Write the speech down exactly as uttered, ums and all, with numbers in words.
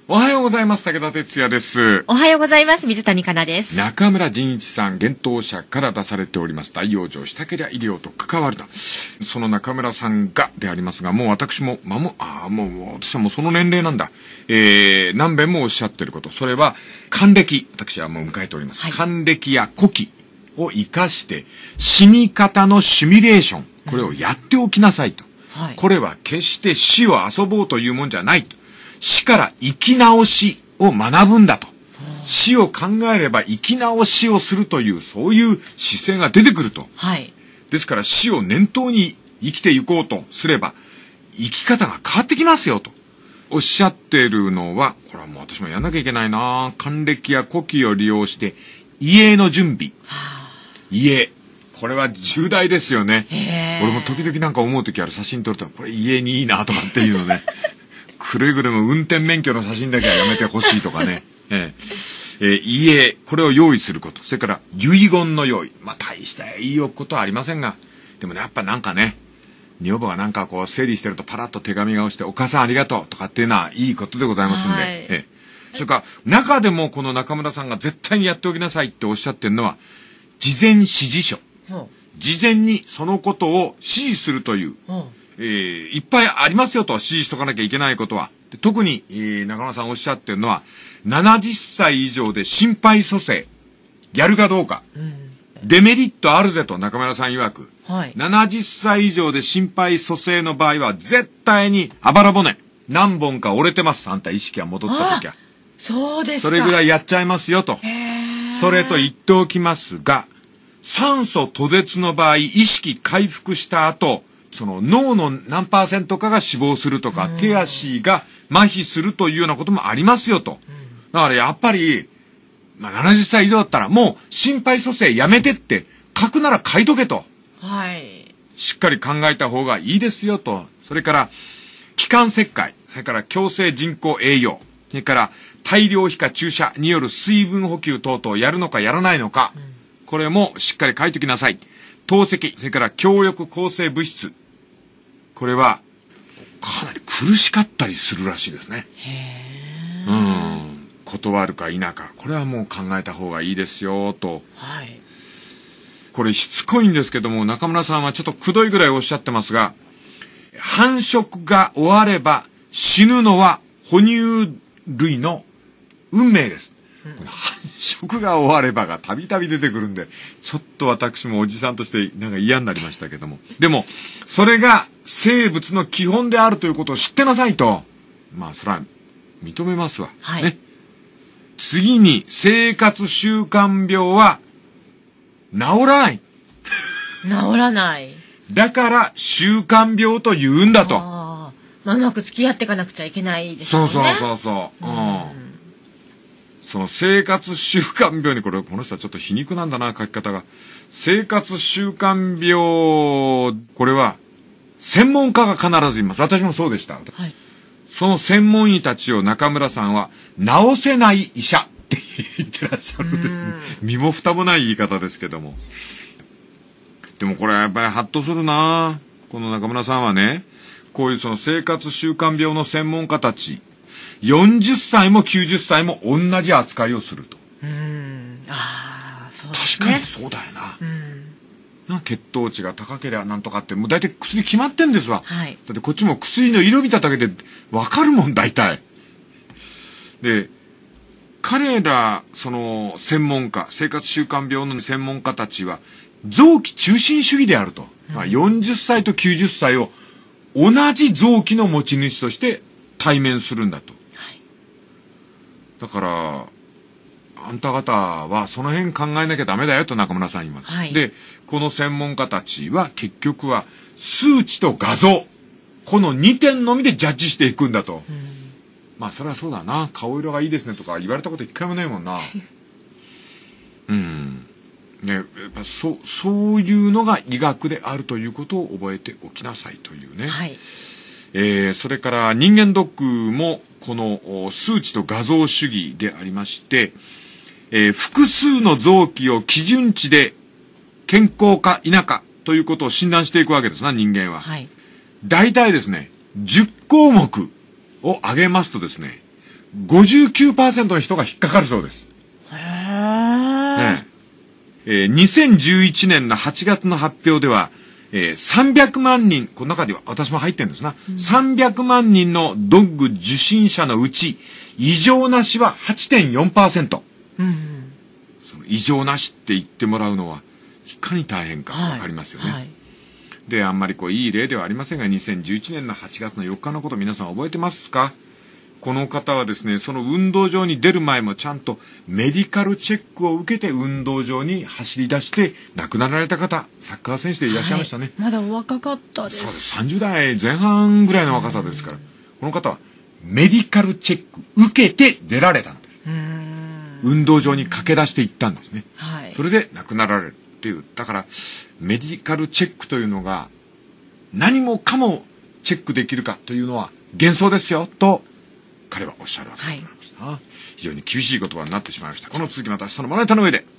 おはようございます。武田哲也です。 おはようございます。水谷香奈です。 中村仁一さん、幻冬舎から出されております大養生したけりゃ医療と関わるな。その中村さんがでありますが、もう私も、まも、ああ、もう、私はもうその年齢なんだ。えー、何遍もおっしゃってること。それは、還暦。私はもう迎えております。はい、還暦や古希を生かして、死に方のシミュレーション。これをやっておきなさいと。はい、これは決して死を遊ぼうというもんじゃないと。死から生き直しを学ぶんだと。死を考えれば生き直しをするという、そういう姿勢が出てくると。はい。ですから死を念頭に生きていこうとすれば、生き方が変わってきますよと。おっしゃっているのは、これはもう私もやんなきゃいけないな。還暦や古希を利用して、家の準備。家。これは重大ですよね。俺も時々なんか思うときある。写真撮ると、これ家にいいなとかっていうのね。くれぐれも運転免許の写真だけはやめてほしいとかね。えーえー、家、これを用意すること。それから、遺言の用意。まあ、大した言い置くことはありませんが。でもね、やっぱなんかね、女房がなんかこう整理してるとパラッと手紙が押して、お母さんありがとうとかっていうのはいいことでございますんで。はい、えー、それから、中でもこの中村さんが絶対にやっておきなさいっておっしゃってるのは、事前指示書。事前にそのことを指示するという。えー、いっぱいありますよと指示しとかなきゃいけないことは。特に、えー、中村さんおっしゃってるのは、ななじゅっさい以上で心肺蘇生、やるかどうか。うん、デメリットあるぜと中村さん曰く。はい、ななじゅっさい以上で心肺蘇生の場合は、絶対にあばら骨、何本か折れてます。あんた意識が戻った時は。 そうですか。 それぐらいやっちゃいますよと。それと言っておきますが、酸素途絶の場合、意識回復した後、その脳の何パーセントかが死亡するとか、うん、手足が麻痺するというようなこともありますよと。うん、だからやっぱり、まあ、ななじゅっさい以上だったらもう心肺蘇生やめてって書くなら書いとけと。はい。しっかり考えた方がいいですよと。それから、気管切開、それから強制人工栄養、それから大量皮下注射による水分補給等々やるのかやらないのか、うん、これもしっかり書いておきなさい。透析、それから強力抗生物質。これは、かなり苦しかったりするらしいですね。へー。うん。断るか否か。これはもう考えた方がいいですよ、と。はい。これしつこいんですけども、中村さんはちょっとくどいぐらいおっしゃってますが、繁殖が終われば死ぬのは哺乳類の運命です。この繁殖が終わればがたびたび出てくるんで、ちょっと私もおじさんとしてなんか嫌になりましたけども。でも、それが生物の基本であるということを知ってなさいと。まあ、それは認めますわ。はい。ね。次に、生活習慣病は治らない。 治らない。 だから、習慣病と言うんだと。 ああ。まあ、うまく付き合っていかなくちゃいけないですよね。 そうそうそうそう。うん。その生活習慣病に、これ、この人はちょっと皮肉なんだな、書き方が。生活習慣病、これは、専門家が必ずいます。私もそうでした。はい、その専門医たちを中村さんは、治せない医者って言ってらっしゃるんですね。身も蓋もない言い方ですけども。でもこれはやっぱりハッとするな。この中村さんはね、こういうその生活習慣病の専門家たち、よんじゅっさいもきゅうじゅっさいも同じ扱いをすると。うーん。ああ、そうですね。確かにそうだよな。うん。な血糖値が高ければなんとかって、もう大体薬決まってんですわ。はい。だってこっちも薬の色見ただけでわかるもん、大体。で、彼ら、その、専門家、生活習慣病の専門家たちは、臓器中心主義であると。うん、よんじゅっさいときゅうじゅっさいを同じ臓器の持ち主として対面するんだと。だから、あんた方はその辺考えなきゃダメだよと中村さん言います。はい、で、この専門家たちは結局は数値と画像、このにてんのみでジャッジしていくんだと。うん、まあそれはそうだな。顔色がいいですねとか言われたこと一回もないもんな。うん。ね、やっぱそ、そういうのが医学であるということを覚えておきなさいというね。はい。えー、それから人間ドックもこの数値と画像主義でありまして、えー、複数の臓器を基準値で健康か否かということを診断していくわけですな、人間は。はい。大体ですね、じゅっこうもくを挙げますとですね、 ごじゅうきゅうパーセント の人が引っかかるそうです。 へー。 ねえー、にせんじゅういちねんのはちがつの発表では、えー、さんびゃくまんにん、この中では私も入ってるんですな、うん、さんびゃくまんにんのドッグ受診者のうち異常なしは はちてんよんパーセント、うん、その異常なしって言ってもらうのはいかに大変かわかりますよね、はいはい、であんまりこういい例ではありませんが、にせんじゅういちねんのはちがつのよっかのこと皆さん覚えてますか？この方はですね、その運動場に出る前もちゃんとメディカルチェックを受けて運動場に走り出して亡くなられた方、サッカー選手でいらっしゃいましたね、 はい、まだお若かったです。 そうです、さんじゅうだいぜん半ぐらいの若さですから、この方はメディカルチェック受けて出られたんです。うーん、運動場に駆け出していったんですね、はい、それで亡くなられるっていう。だからメディカルチェックというのが何もかもチェックできるかというのは幻想ですよと彼はおっしゃるわけなんですな、はい、非常に厳しい言葉になってしまいました。この続きまた明日のまな板の上で。